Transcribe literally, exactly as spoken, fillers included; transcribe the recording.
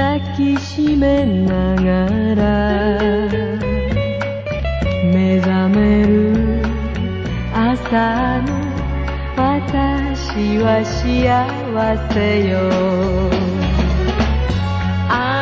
抱きしめながら目覚める朝の私は幸せよ。